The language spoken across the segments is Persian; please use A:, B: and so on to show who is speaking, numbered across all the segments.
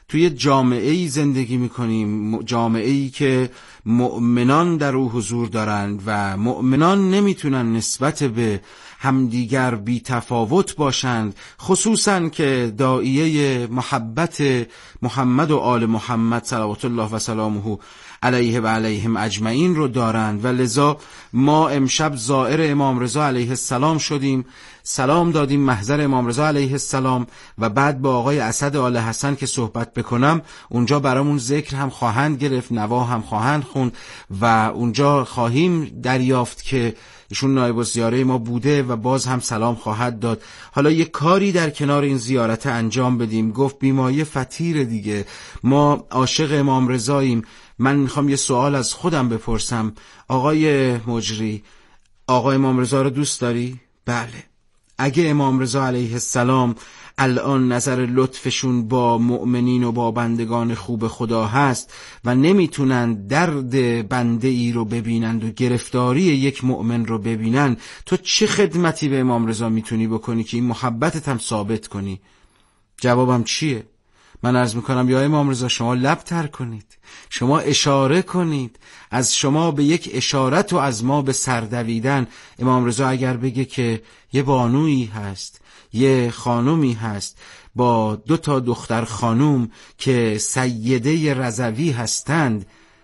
A: توی جامعه‌ای زندگی میکنیم، جامعه‌ای که مؤمنان در او حضور دارند و مؤمنان نمیتونن نسبت به همدیگر بی تفاوت باشند، خصوصا که داعیه محبت محمد و آل محمد صلوات الله و سلامه علیه و علیهم اجمعین رو دارند و لذا ما امشب زائر امام رضا علیه السلام شدیم، سلام دادیم محضر امام رضا علیه السلام و بعد با آقای اسد آل حسن که صحبت بکنم اونجا برامون ذکر هم خواهند گرفت، نوا هم خواهند خوند و اونجا خواهیم دریافت که ایشون نایب الزیاره ما بوده و باز هم سلام خواهد داد. حالا یک کاری در کنار این زیارت انجام بدیم. گفت بیمایه فطیر دیگه، ما عاشق امام رضاییم. من میخوام یه سوال از خودم بپرسم. آقای مجری، آقای امام رضا رو دوست داری؟ بله. اگه امام رضا علیه السلام الان نظر لطفشون با مؤمنین و با بندگان خوب خدا هست و نمیتونن درد بنده ای رو ببینند و گرفتاری یک مؤمن رو ببینن، تو چه خدمتی به امام رضا میتونی بکنی که این محبتت هم ثابت کنی؟ جوابم چیه؟ من عرض میکنم یا امام رضا شما لب تر کنید، شما اشاره کنید، از شما به یک اشارت و از ما به سردویدن. امام رضا اگر بگه که یه بانویی هست، یه خانومی هست با 2 دختر خانوم که سیده رضوی هستند،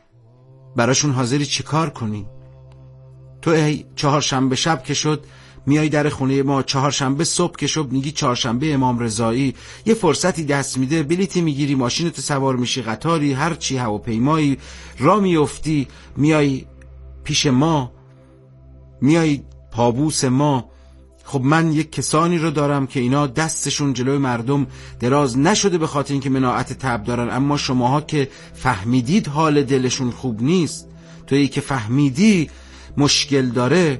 A: براشون حاضری چیکار کنی؟ تو ای چهارشنبه شب که شد میای در خونه ما، چهارشنبه صبح که شد میگی چهارشنبه امام رضایی، یه فرصتی دست میده بلیتی میگیری، ماشینت سوار میشی، قطاری، هر چی، هواپیمایی را میافتی، میای پیش ما، میای پابوس ما. خب من یک کسانی رو دارم که اینا دستشون جلوی مردم دراز نشده به خاطر اینکه مناعت طبع دارن، اما شماها که فهمیدید حال دلشون خوب نیست، تویی که فهمیدی مشکل داره،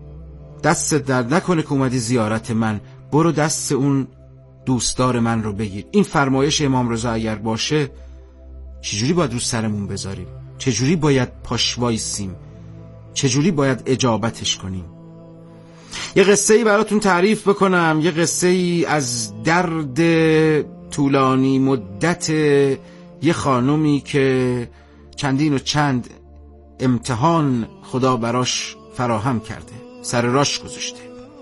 A: دست درد نکنه که اومدی زیارت من، برو دست اون دوستدار من رو بگیر. این فرمایش امام رضا اگر باشه چجوری باید رو سرمون بذاریم؟ چجوری باید پاش وایسیم؟ چجوری باید اجابتش کنیم؟ یه قصه‌ای براتون تعریف بکنم، یه قصه‌ای از درد طولانی مدت یه خانومی که چندین و چند امتحان خدا براش فراهم کرده، سر راش گذاشته.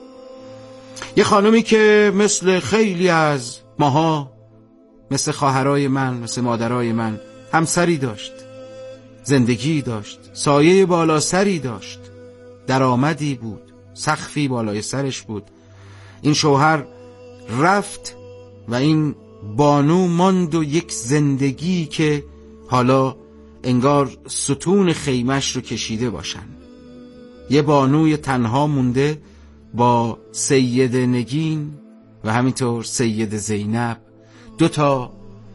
A: یه خانومی که مثل خیلی از ماها، مثل خواهرای من، مثل مادرای من، همسری داشت، زندگی داشت، سایه بالا سری داشت، درآمدی بود، سقفی بالای سرش بود. این شوهر رفت و این بانو ماند و یک زندگی که حالا انگار ستون خیمش رو کشیده باشن. یه بانوی تنها مونده با سید نگین و همینطور سید زینب، 2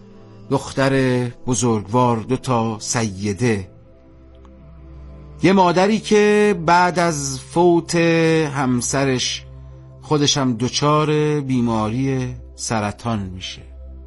A: دختر بزرگوار، 2 سیده. یه مادری که بعد از فوت همسرش خودش هم دچار بیماری سرطان میشه.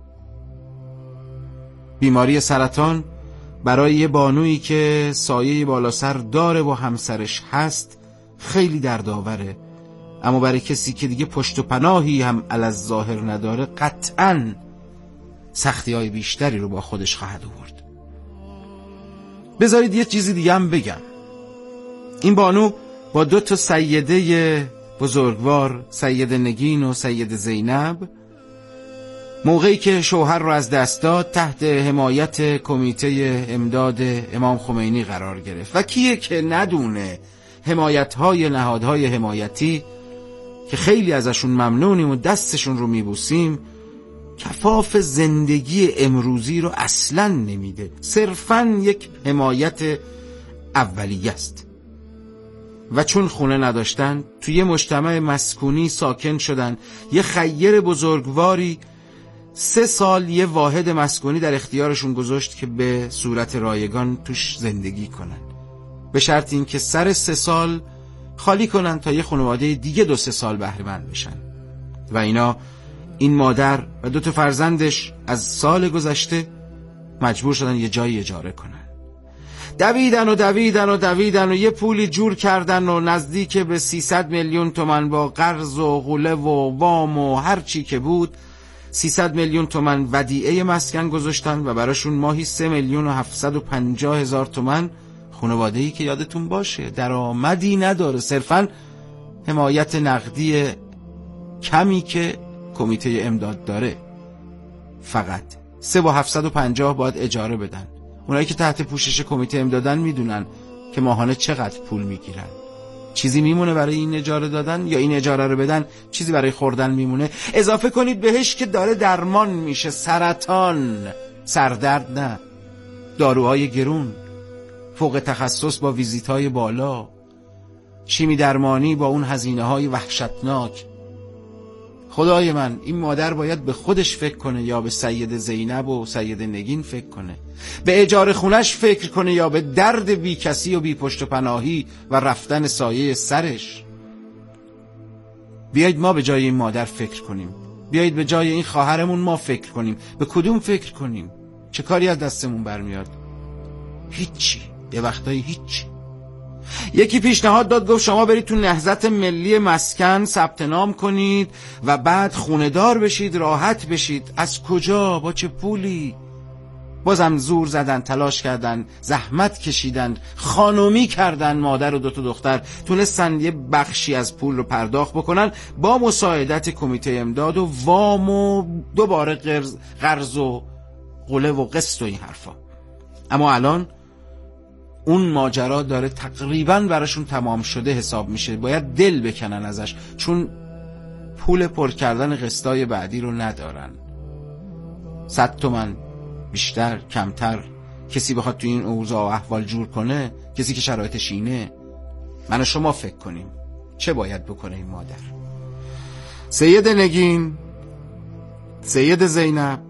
A: بیماری سرطان برای یه بانویی که سایه بالا سر داره و همسرش هست خیلی دردآوره، اما برای کسی که دیگه پشت و پناهی هم الظاهر نداره قطعاً سختی‌های بیشتری رو با خودش خواهد آورد. بذارید یه چیزی دیگه هم بگم. این بانو با 2 سیده بزرگوار، سید نگین و سید زینب، موقعی که شوهر رو از دست داد تحت حمایت کمیته امداد امام خمینی قرار گرفت. و کیه که ندونه حمایت‌های نهادهای حمایتی که خیلی ازشون ممنونیم و دستشون رو میبوسیم، کفاف زندگی امروزی رو اصلاً نمیده، صرفاً یک حمایت اولیه است. و چون خونه نداشتن توی مجتمع مسکونی ساکن شدن، یه خیر بزرگواری 3 سال یه واحد مسکونی در اختیارشون گذاشت که به صورت رایگان توش زندگی کنن، به شرط این که سر 3 سال خالی کنن تا یه خانواده دیگه 2-3 سال بهره مند بشن. و اینا، این مادر و 2 فرزندش از سال گذشته مجبور شدن یه جایی اجاره کنن. دویدن و یه پولی جور کردن و نزدیک به 300 میلیون تومان با قرض و غله و وام و هر چی که بود 300 میلیون تومان ودیعه مسکن گذاشتن و براشون ماهی 3,750,000 تومان خانواده‌ای که یادتون باشه درآمدی نداره، صرفاً حمایت نقدی کمی که کمیته امداد داره. فقط 3,750 باید اجاره بدن. اونایی که تحت پوشش کمیته امدادن میدونن که ماهانه چقدر پول میگیرن. چیزی میمونه برای این اجاره دادن یا این اجاره رو بدن؟ چیزی برای خوردن میمونه؟ اضافه کنید بهش که داره درمان میشه، سرطان، سردرد نه، داروهای گرون، فوق تخصص با ویزیت‌های بالا، شیمی درمانی با اون هزینه‌های وحشتناک. خدای من، این مادر باید به خودش فکر کنه یا به سید زینب و سید نگین فکر کنه؟ به اجاره خونش فکر کنه یا به درد بی کسی و بی پشت و پناهی و رفتن سایه سرش؟ بیایید ما به جای این مادر فکر کنیم. بیایید به جای این خواهرمون ما فکر کنیم. به کدوم فکر کنیم؟ چه کاری از دستمون برمیاد؟ هیچی. یه وقتایی هیچی. یکی پیشنهاد داد، گفت شما برید تو نهضت ملی مسکن ثبت نام کنید و بعد خونه دار بشید، راحت بشید. از کجا؟ با چه پولی؟ بازم زور زدن، تلاش کردن، زحمت کشیدن، خانومی کردن. مادر و 2 تا دختر تونستن یه بخشی از پول رو پرداخت بکنن با مساعدت کمیته امداد و وام و دوباره قرض و قله و قسط و این حرفا. اما الان اون ماجرا داره تقریبا براشون تمام شده حساب میشه. باید دل بکنن ازش، چون پول پر کردن قسطای بعدی رو ندارن. 100 تومن بیشتر کمتر کسی بخواد تو این اوضاع و احوال جور کنه، کسی که شرایطش اینه. من و شما فکر کنیم چه باید بکنه این مادر. سید نگین، سید زینب،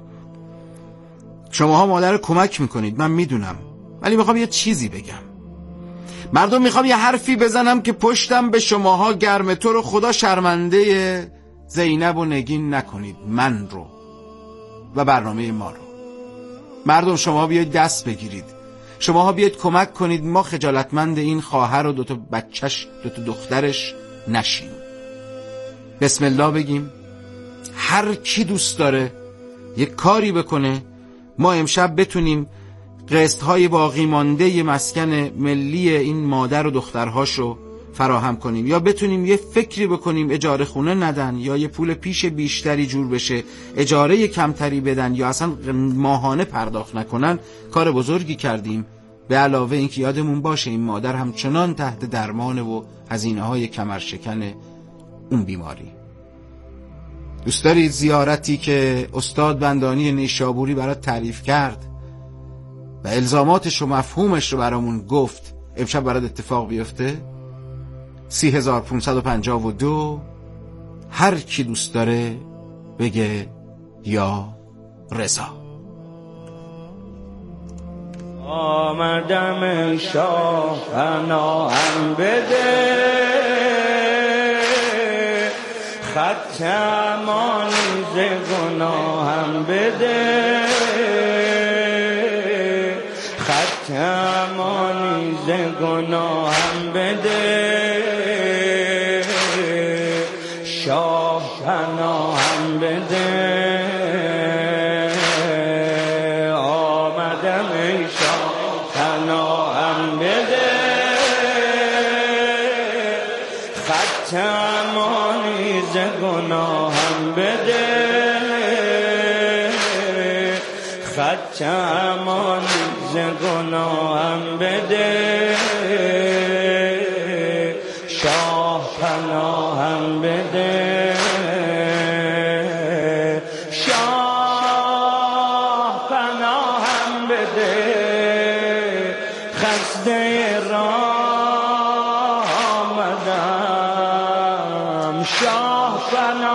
A: شماها مادر رو کمک میکنید، من میدونم، ولی میخوام یه چیزی بگم. مردم، میخوام یه حرفی بزنم که پشتم به شماها گرمه. تو رو خدا شرمنده زینب و نگین نکنید، من رو و برنامه ما رو. مردم، شما بیاید دست بگیرید، شماها بیاید کمک کنید ما خجالتمند این خواهر و 2 تا بچهش، 2 تا دخترش نشیم. بسم الله بگیم. هر کی دوست داره یه کاری بکنه، ما امشب بتونیم قسط‌های باقی مانده مسکن ملی این مادر و دخترهاشو فراهم کنیم، یا بتونیم یه فکری بکنیم اجاره خونه ندن، یا یه پول پیش بیشتری جور بشه، اجاره کمتری بدن، یا اصلا ماهانه پرداخت نکنن. کار بزرگی کردیم. به علاوه اینکه یادمون باشه این مادر همچنان تحت درمان و هزینه‌های کمرشکن اون بیماری. دوست دارید زیارتی که استاد بندانی نیشابوری برات تعریف کرد و الزاماتش و مفهومش رو برامون گفت امشب برات اتفاق بیفته؟ 30,552. هر کی دوست داره بگه یا رضا.
B: آمدم شاه پناهم بده، خط امانی ز گناهم بده، خط امانی ز گناهم بده، شاه پناهم بده. آمدم ای شاه پناهم بده، خط امانی ز گناهم بده، خط امانی ز گناهم بده، شاه پناهم بده، شاه پناهم بده. خسته راه آمدم، شاه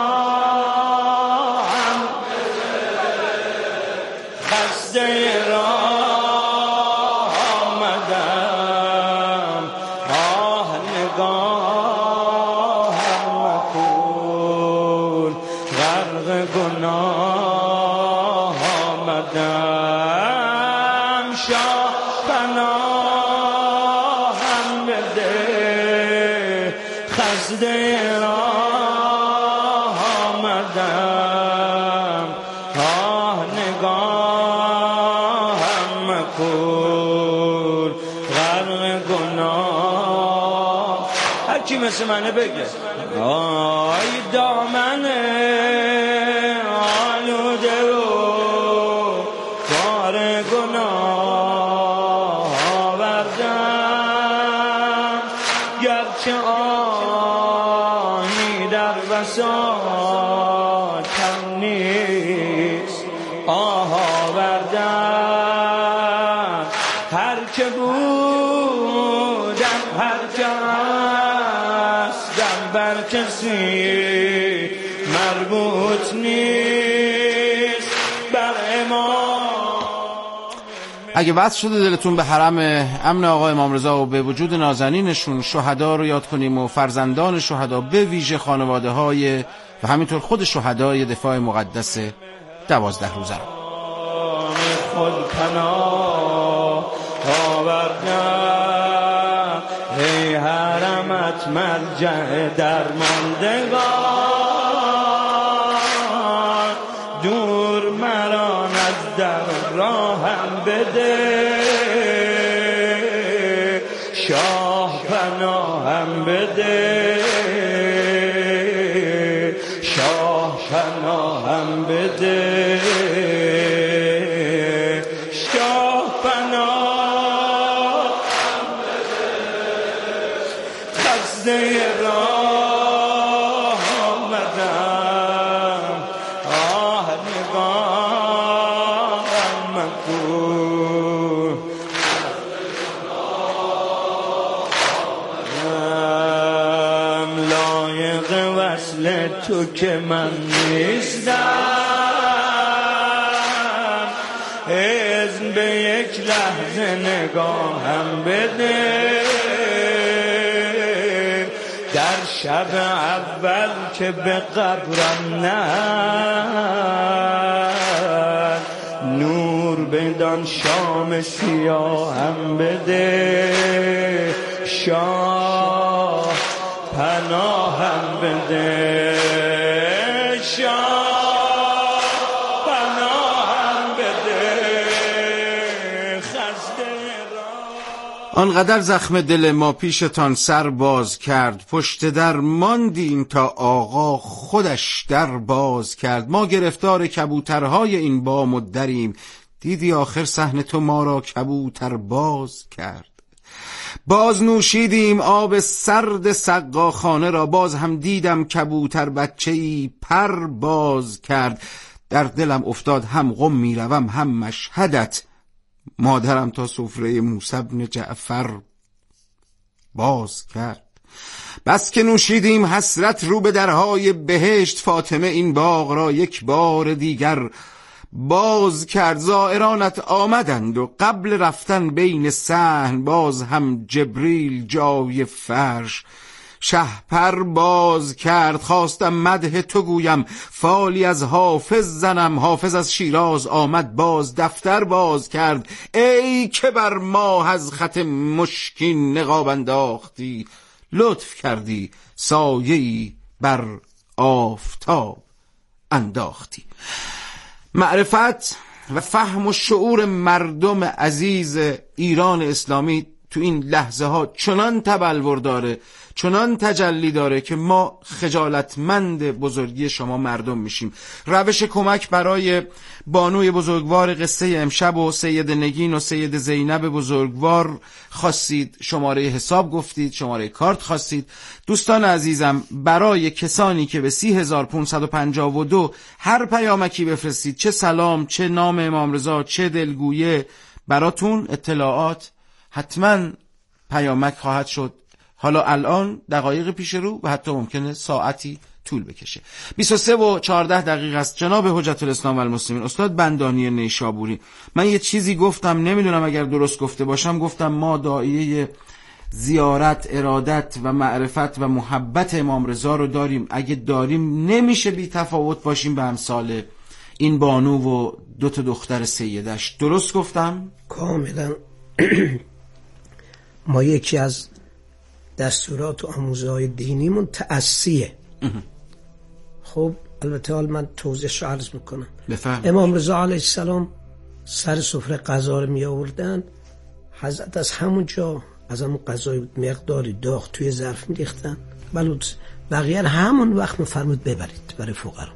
B: پناهم بده. خسته راه آمدم، آه نگاهم مکن، غرق گناه آمدم، شاه پناهم بده. خسته راه آمدم، مغفور غرق گناه. هر کی مثل منه بگه آی دامن آلوده و بار گناه آوردم، گرچه آنی در بساطم نیست آه آوردم. هر که بودم هر که هستم بر کسی مربوط نیست بر امام.
A: اگه وصل شده دلتون به حرم امن آقا امام رضا و به وجود نازنینشون، شهدا رو یاد کنیم و فرزندان شهدا، به ویژه خانواده های و همینطور خود شهدای دفاع مقدس 12 روزه رو.
B: خود پناه آوردم، ای حرمت مرجع درماندگان، دور مران از در راهم بده، شاه پناهم بده، شاه پناهم بده، شاه پناهم بده. خسته راه آمدم، آه نگاهم مکن، لایق وصل تو که من نیستم، اذن به یک لحظه نگاهم بده، در شب اول که به قبرم نه نور بدان شام سیاهم بده، شاه پناهم بده، شاه پناهم بده. خسته را
A: آنقدر زخم دل ما پیشتان سر باز کرد، پشت در ماندیم تا آقا خودش در باز کرد. ما گرفتار کبوترهای این بام و دریم، دیدی آخر صحن تو ما را کبوتر باز کرد. باز نوشیدیم آب سرد سقاخانه را، باز هم دیدم کبوتر بچه‌ای پر باز کرد. در دلم افتاد هم قم میروم هم مشهدت، مادرم تا سفره موسی بن جعفر باز کرد. بس که نوشیدیم حسرت رو به درهای بهشت، فاطمه این باغ را یک بار دیگر باز کرد. زائرانت آمدند و قبل رفتن بین صحن، باز هم جبریل جای فرش شهپر باز کرد. خواستم مدح تو گویم، فالی از حافظ زنم، حافظ از شیراز آمد باز دفتر باز کرد. ای که بر ماه از خط مشکین نقاب انداختی، لطف کردی سایه‌ای بر آفتاب انداختی. معرفت و فهم و شعور مردم عزیز ایران اسلامی تو این لحظه ها چنان تبلور داره، چنان تجلی داره که ما خجالتمند بزرگی شما مردم میشیم. روش کمک برای بانوی بزرگوار قصه امشب و سید نگین و سید زینب بزرگوار خواستید، شماره حساب گفتید، شماره کارت خواستید. دوستان عزیزم، برای کسانی که به 30552 هر پیامکی بفرستید، چه سلام، چه نام امام رضا، چه دلگویه، براتون اطلاعات حتما پیامک خواهد شد. حالا الان دقایق پیش رو و حتی ممکنه ساعتی طول بکشه. 23:14 است. جناب حجت الاسلام و المسلمین استاد بندانی نیشابوری، من یه چیزی گفتم، نمیدونم اگر درست گفته باشم، گفتم ما داعیه زیارت، ارادت و معرفت و محبت امام رضا رو داریم. اگه داریم نمیشه بی تفاوت باشیم به امثال این بانو و 2 دختر سیدش. درست گفتم؟
C: کاملا. ما یکی از دستورات و آموزه‌های دینیمون تأسیه. خب البته حال من توضیحش رو عرض میکنم.
A: بفهم.
C: امام رضا علیه السلام سر سفره غذا رو می آوردن، حضرت از همونجا از همون غذای مقداری داغ توی ظرف می ریختن، بقیه همون وقت میفرمود ببرید برای فقرا،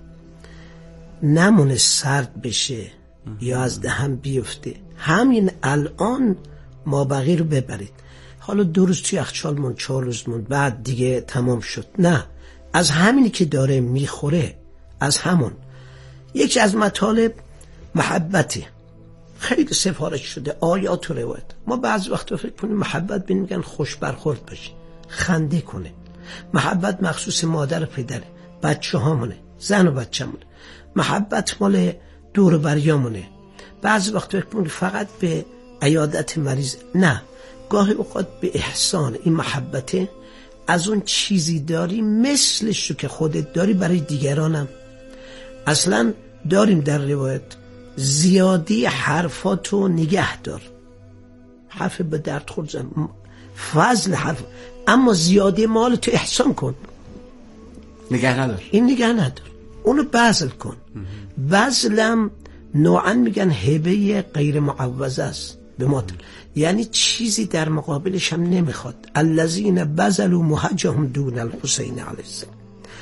C: نمونه سرد بشه یا از دهن بیفته. همین الان ما بقیه رو ببرید، حالا 2 روز توی یخچال موند، 4 روز موند، بعد دیگه تمام شد. نه، از همینی که داره میخوره، از همون. یکی از مطالب محبته، خیلی سفارش شده آیات و روایت. ما بعض وقتا فکر کنیم محبت میگن خوش برخورد باشه، خنده کنه. محبت مخصوص مادر و پدره، بچه هامونه، زن و بچه مونه. محبت مال دور و بریامونه. بعض وقتا فکر کنیم فقط به عیادت مریض. نه، گاهی اوقات به احسان. این محبته از اون چیزی داری مثلش رو که خودت داری برای دیگرانم. اصلا داریم در روایت زیادی حرفاتو نگه دار، حرف به درد خورد زن، فضل حرف، اما زیادی مال تو احسان کن،
A: نگه ندار.
C: این نگه ندار، اونو بذل کن. بذلم نوعا میگن هبه غیر معوضه است به مادر، یعنی چیزی در مقابلش هم نمیخواد. الذین بذلوا مهجهم دون الحسین علیه السلام.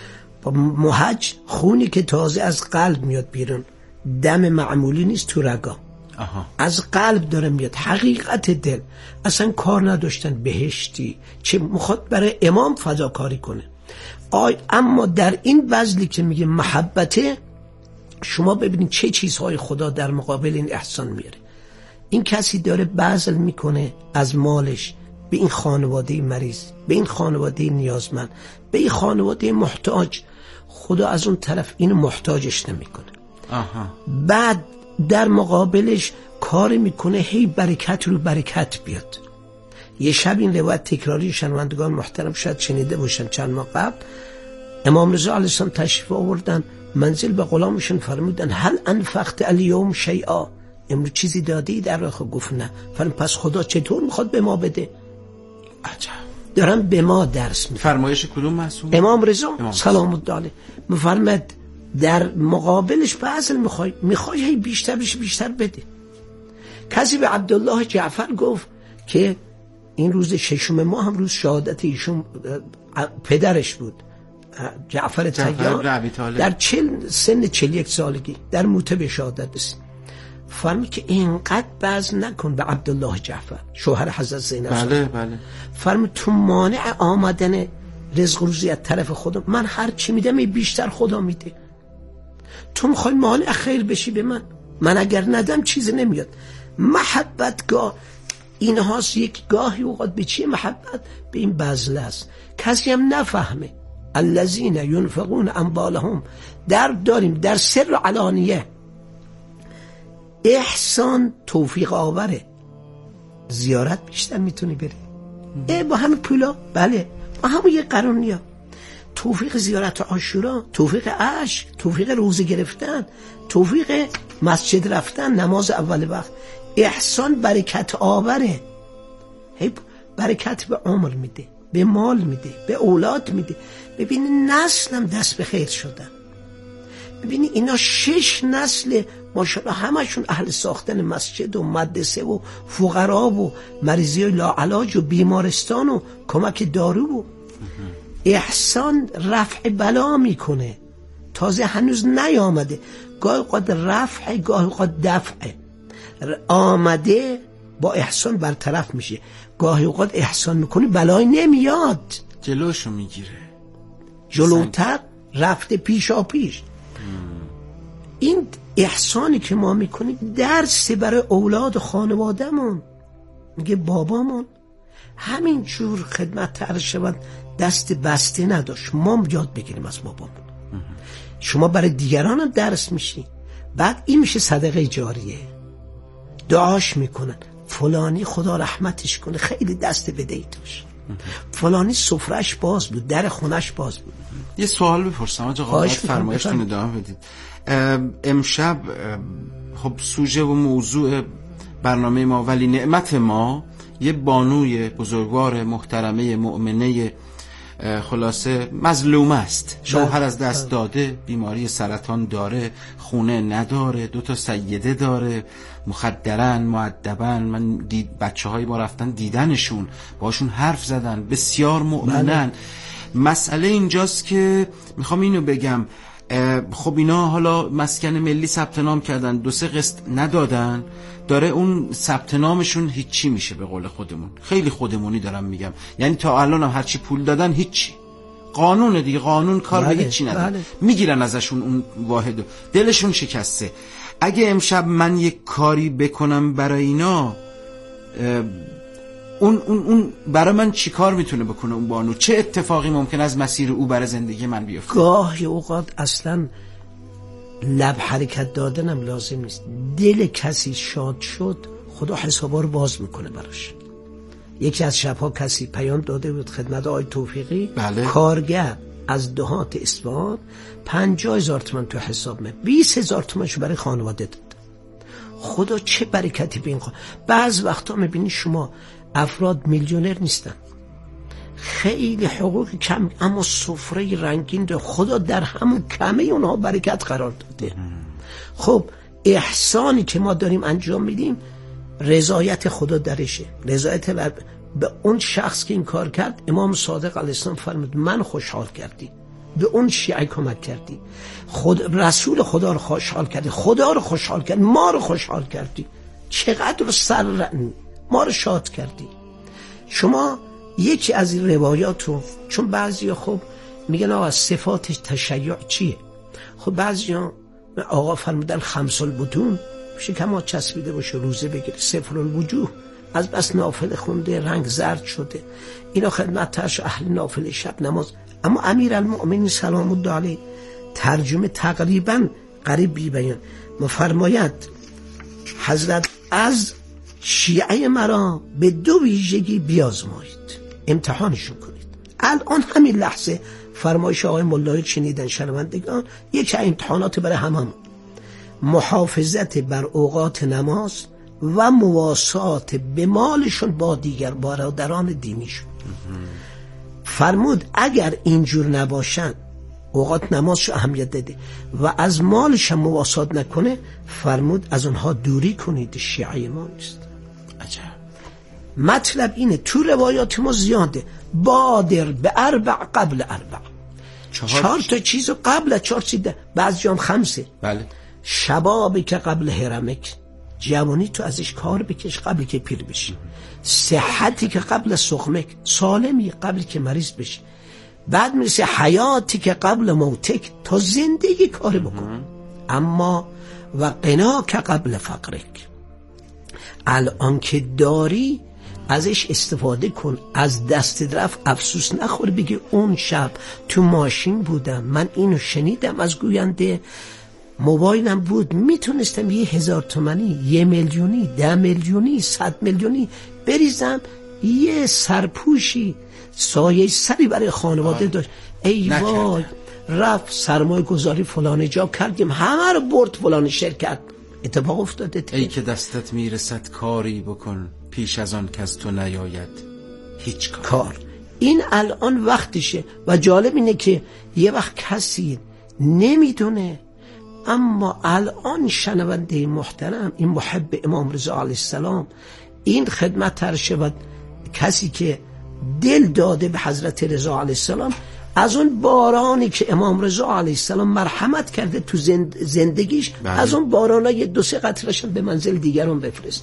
C: مهج خونی که تازه از قلب میاد بیرون، دم معمولی نیست تو رگا، از قلب داره میاد، حقیقت دل. اصلا کار نداشتن بهشتی چه میخواد برای امام فداکاری کنه. اما در این بذلی که میگه محبته، شما ببینید چه چیزهای خدا در مقابل این احسان میاره. این کسی داره بذل میکنه از مالش به این خانواده مریض، به این خانواده نیازمند، به این خانواده محتاج. خدا از اون طرف اینو محتاجش نمیکنه. بعد در مقابلش کار میکنه هی برکت رو برکت بیاد. یه شب این روایت تکراری شنوندگان محترم شاید شنیده باشن، چند ماه قبل امام رضا علیه السلام تشریف آوردن منزل، به غلامشون فرمودن هل انفقت الیوم شیئا، امروز چیزی دادی؟ در راه گفت نه. فرمود پس خدا چطور میخواد به ما بده؟
A: عجب.
C: دارم به ما درس میده.
A: فرمایش کدوم معصوم؟
C: امام رضا سلام الله علیه میفرماد در مقابلش بذل میخوای هی بیشتر بده. کسی به عبدالله جعفر گفت که این روز 6 ماه هم روز شهادت ایشون پدرش بود، جعفر طیار، در سن 41 سالگی در موته به شهادت رسید. فرمود که اینقدر بذل نکن به عبدالله جعفر شوهر حضرت زینب.
A: بله.
C: فرمود تو مانع آمدن رزق روزی از طرف خدا، من هر چی میدم بیشتر خدا میده. تو میخوای مانع خیر بشی به من اگر ندم چیزی نمیاد. محبت گاه این هاست، یک گاهی اوقات به چیه محبت؟ به این بذل است. کسی هم نفهمه. الذین ينفقون اموالهم، داریم در سر و علانیه. احسان توفیق آوره، زیارت بیشتر میتونی بری با همین پولا. بله، با همون یه قرونیا، توفیق زیارت عاشورا، توفیق عشق، توفیق روزه گرفتن، توفیق مسجد رفتن، نماز اول وقت. احسان برکت آوره، برکت به عمر میده، به مال میده، به اولاد میده. ببینی نسلم دست به خیر شدن. ببینی اینا 6 نسل ماشاءالله همشون اهل ساختن مسجد و مدرسه و فقرا و مریضی لاعلاج و بیمارستان و کمک دارو و احسان رفع بلا میکنه. تازه هنوز نیامده، گاهی اوقات رفع، گاهی اوقات دفع. آمده با احسان برطرف میشه، گاهی اوقات احسان میکنی بلای نمیاد،
A: جلوشو میگیره،
C: جلوتر رفته پیشا پیش. این احسانی که ما میکنیم درس برای اولاد و خانوادهمون. میگه بابامون همین جور خدمت عرض شود دست بسته نداشت، ما یاد بگیریم از بابامون. شما برای دیگران هم درس میشی. بعد این میشه صدقه جاریه، دعاش میکنن فلانی خدا رحمتش کنه خیلی دست بدهی داشت، فلانی سفرش باز بود، در خونش باز بود.
A: یه سوال بپرسم آقا، قابلیت فرمایشتون ادامه بدید. امشب خب سوژه و موضوع برنامه ما ولی نعمت ما یه بانوی بزرگوار محترمه مؤمنه خلاصه مظلوم است، شوهر از دست داده، بیماری سرطان داره، خونه نداره، 2 سیده داره مخدرن، مؤدبن. من بچه‌های ما رفتن دیدنشون، باشون حرف زدن، بسیار مؤمنن. مسئله اینجاست که میخوام اینو بگم، خب اینا حالا مسکن ملی ثبت نام کردن، 2-3 قسط ندادن، داره اون ثبت نامشون هیچی میشه. به قول خودمون، خیلی خودمونی دارم میگم، یعنی تا الان هم هرچی پول دادن هیچی. قانونه دیگه، قانون کار به هیچی نداره. میگیرن ازشون اون واحدو، دلشون شکسته. اگه امشب من یک کاری بکنم برای اینا، اون برای من چی کار میتونه بکنه اون بانو؟ چه اتفاقی ممکن از مسیر او برای زندگی من بیفته؟
C: گاهی اوقات اصلا لب حرکت دادنم لازم نیست. دل کسی شاد شد، خدا حسابا رو باز میکنه براش. یکی از شبها کسی پیام داده بود خدمت آقای توفیقی،
A: بله. کارگر
C: از دهات اصفهان 50,000 تومان تو حساب 20,000 تومانشو برای خانواده داد. خدا چه برکتی به این بعض وقتا میبینی شما افراد میلیونر نیستن، خیلی حقوق کم، اما سفره رنگین ده. خدا در همون کمه اونها برکت قرار داده. خب احسانی که ما داریم انجام میدیم، رضایت خدا درشه، رضایت به اون شخص که این کار کرد. امام صادق علیه السلام فرمود من خوشحال کردی، به اون شیعه کمک کردی، رسول خدا رو خوشحال کردی، خدا رو خوشحال کردی، ما رو خوشحال کردی، چقدر ما رو شاد کردی. شما یکی از این روایات رو، چون بعضی خب میگن آقا صفات تشیع چیه؟ خب بعضی آقا فرمودن خمس البطون، شکم چسبیده باشه، روزه بگیره، صفر الوجوه، از بس نافل خونده رنگ زرد شده، اینا خدمتش اهل نافل شب نماز. اما امیرالمؤمنین سلام الله علیه ترجمه تقریبا قریب بی بیان مفرماید حضرت از شیعه مرا به 2 ویژگی بیازمایید، امتحانشون کنید. الان همین لحظه فرمایش آقای ملایی شنیدن شنوندگان، یک امتحانات برای هممون: محافظت بر اوقات نماز و مواسات به مالشون با دیگر برادران دینیشون. فرمود اگر اینجور نباشن، اوقات نمازشو اهمیت داده و از مالش مواسات نکنه، فرمود از اونها دوری کنید، شیعه ما نیست.
A: عجب.
C: مطلب اینه، تو روایات ما زیاده، بادر به 4 قبل 4، 4 تا چیزو قبل 4 چیز، بعضی هم 5.
A: بله.
C: شبابی که قبل هرمک، جوانی تو ازش کار بکش قبل که پیر بشی. صحتی که قبل سقمک، سالمی قبل که مریض بشی. بعد میرسه حیاتی که قبل موتک، تا زندگی کار بکن. اما و قنا که قبل فقرک، الان که داری ازش استفاده کن، از دست رفت افسوس نخور، بگی اون شب تو ماشین بودم، من اینو شنیدم از گوینده، موبایلم بود، میتونستم 1,000 تومانی، 1 میلیونی، 10 میلیونی، 100 میلیونی بریزم، یه سرپوشی سایه سری برای خانواده داشت. ای وای، رفت سرمایه گذاری فلان جا کردیم، همه رو برد فلان شرکت. اتفاق افتاده.
A: ای که دستت میرسد کاری بکن، پیش از آن که از تو نیاید هیچ کار.
C: این الان وقتشه. و جالب اینه که یه وقت کسی نمیدونه، اما الان شنونده محترم، این محب امام رضا علیه السلام، این خدمت تر شود، کسی که دل داده به حضرت رضا علیه السلام، از اون بارانی که امام رضا علیه السلام مرحمت کرده تو زندگیش، از اون بارانا 2-3 قطره‌اش به منزل دیگرون بفرست.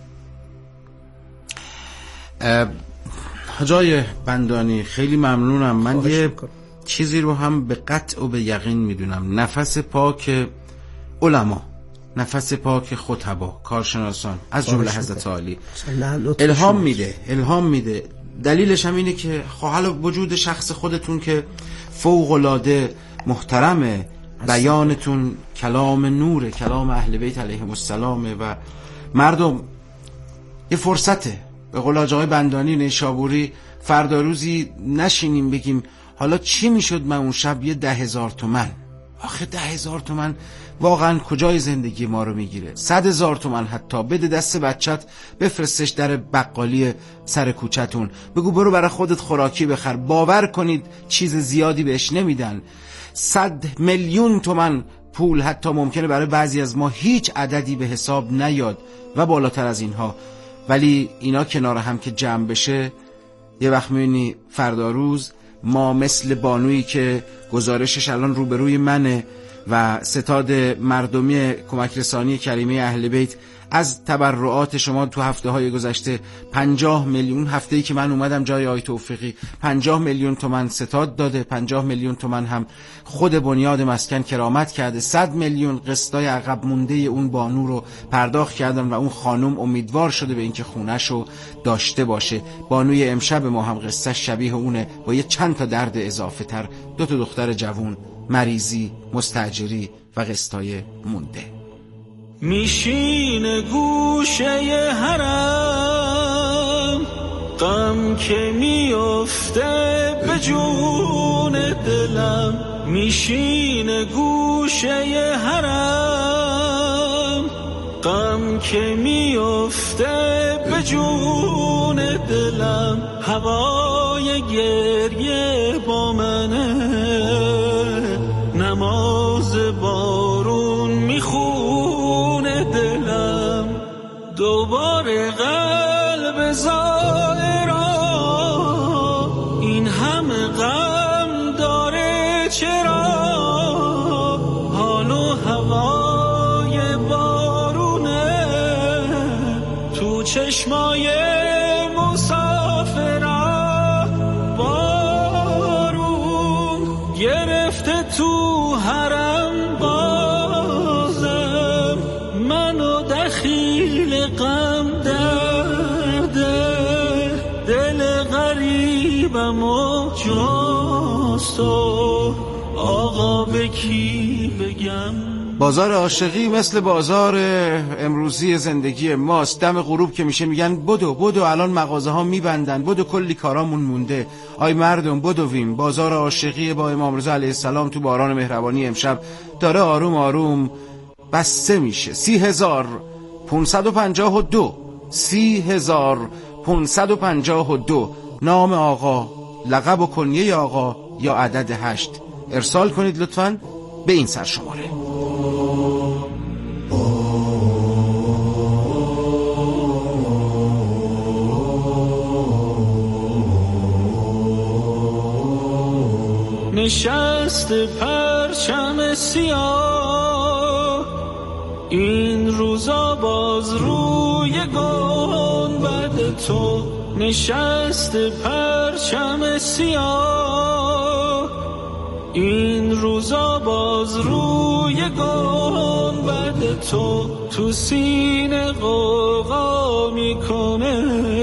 A: حاجای بندانی خیلی ممنونم. من یه چیزی رو هم به قطع و به یقین میدونم، نفس پاک علما، نفس پاک خطبا، کارشناسان، از جمله حضرت علی الهام میده. دلیلش هم اینه که حالا وجود شخص خودتون که فوق العاده محترمه، بیانتون کلام نوره، کلام اهل بیت علیهم السلامه و مردم یه فرصته. به قول آقای بندانی نیشابوری، فردا روزی نشینیم بگیم حالا چی میشد من اون شب یه 10,000 تومن. آخه 10,000 تومن واقعا کجای زندگی ما رو میگیره؟ 100,000 تومن حتی بده دست بچت، بفرستش در بقالی سر کوچتون، بگو برو برای خودت خوراکی بخر. باور کنید چیز زیادی بهش نمیدن. 100 میلیون تومن پول حتی ممکنه برای بعضی از ما هیچ عددی به حساب نیاد و بالاتر از اینها، ولی اینا کنار هم که جمع بشه یه وقت میبینی فردا روز ما مثل بانویی که گزارشش الان روبروی منه و ستاد مردمی کمک رسانی کریمه اهل بیت از تبرعات شما تو هفته های گذشته 50 میلیون، هفته‌ای که من اومدم جای آقای توفیقی 50 میلیون تومان ستاد داده، 50 میلیون تومان هم خود بنیاد مسکن کرامت کرده، 100 میلیون قسطای عقب مونده اون بانو رو پرداخت کردن و اون خانم امیدوار شده به اینکه خونه‌شو داشته باشه. بانوی امشب ما هم قصه شبیه اونه، با یه چند تا درد اضافه تر، 2 تا دختر جوون، مریضی، مستاجری و قسطای مونده.
B: میشینه گوشه حرم غم که میفته به جون دلم، میشینه گوشه حرم غم که میفته به جون دلم، هوای گریه با منه، نماز بارون میخونه دلم، دوباره قلب زائرا این همه غم داره چرا، حال و هوای بارونه تو چشمای مسافرا، بارون گرفته تو حرم بازم، منو دخیل غم درده، دل غریبم و جاستو آقا به کی بگم.
A: بازار عاشقی مثل بازار امروزی زندگی ماست. دم غروب که میشه میگن بدو الان مغازه ها میبندن، بدو کلی کارامون مونده، آی مردم بدویم. بازار عاشقی با امام رضا علیه السلام تو باران مهربانی امشب داره آروم آروم بسته میشه. 30,552 30,552 نام آقا، لقب و کنیه آقا یا عدد 8 ارسال کنید لطفاً به این سرشماره.
B: نشست پرچم سیاه این روزا باز روی گنبد تو، نشست پرچم سیاه این روزا باز روی گنبد تو سینه غوغا میکنه،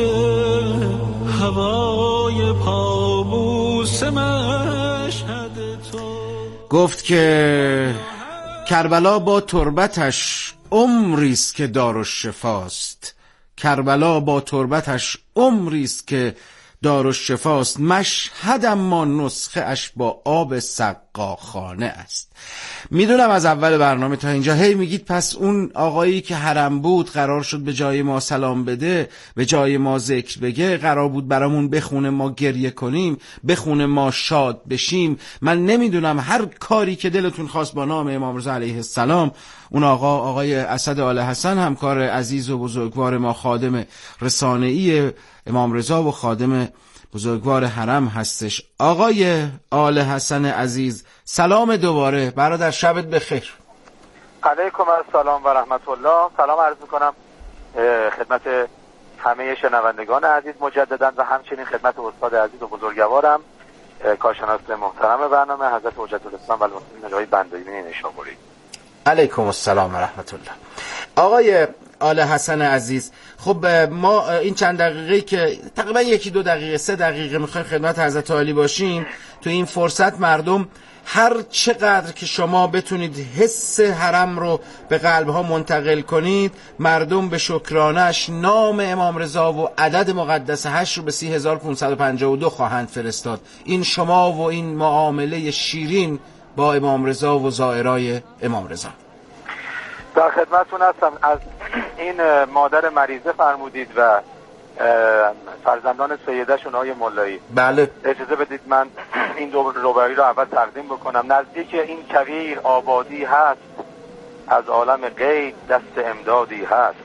B: هوای پابوس مشهد تو.
A: گفت که کربلا با تربتش عمریست که دارالشفاست، کربلا با تربتش عمریست که دارالشفاست، مشهد اما نسخه اش با آب سقاخانه است. میدونم از اول برنامه تا اینجا هی میگید پس اون آقایی که حرم بود قرار شد به جای ما سلام بده، به جای ما ذکر بگه، قرار بود برامون بخونه ما گریه کنیم، بخونه ما شاد بشیم. من نمیدونم، هر کاری که دلتون خواست با نام امام رضا علیه السلام. اون آقای اسد آل حسن همکار عزیز و بزرگوار ما، خادم رسانه‌ای امام رضا و خادم بزرگوار حرم هستش. آقای آل حسن عزیز سلام دوباره برادر، شبت بخیر.
D: علیکم السلام و رحمت الله. سلام عرض میکنم خدمت همه شنوندگان عزیز مجددا و همچنین خدمت استاد عزیز و بزرگوارم کارشناس محترم برنامه حضرت حجت الاسلام و المسلمین آقای بندایی نشابوری.
A: علیکم السلام و رحمت الله. آقای آل حسن عزیز، خب ما این چند دقیقه‌ای که تقریبا 1-2 دقیقه 3 دقیقه میخوایم خدمت حضرت عالی باشیم، تو این فرصت مردم هر چقدر که شما بتونید حس حرم رو به قلبها منتقل کنید، مردم به شکرانش نام امام رضا و عدد مقدس 8 رو به 30,552 خواهند فرستاد. این شما و این معامله شیرین با امام رضا و زائرای امام رضا.
D: در خدمتتون هستم. از این مادر مریضه فرمودید و فرزندان سیده‌شون آقای ملایی.
A: بله.
D: اجازه بدید من این دو رباعی رو اول تقدیم بکنم. نزدیک این کویر آبادی هست، از عالم غیب دست امدادی هست.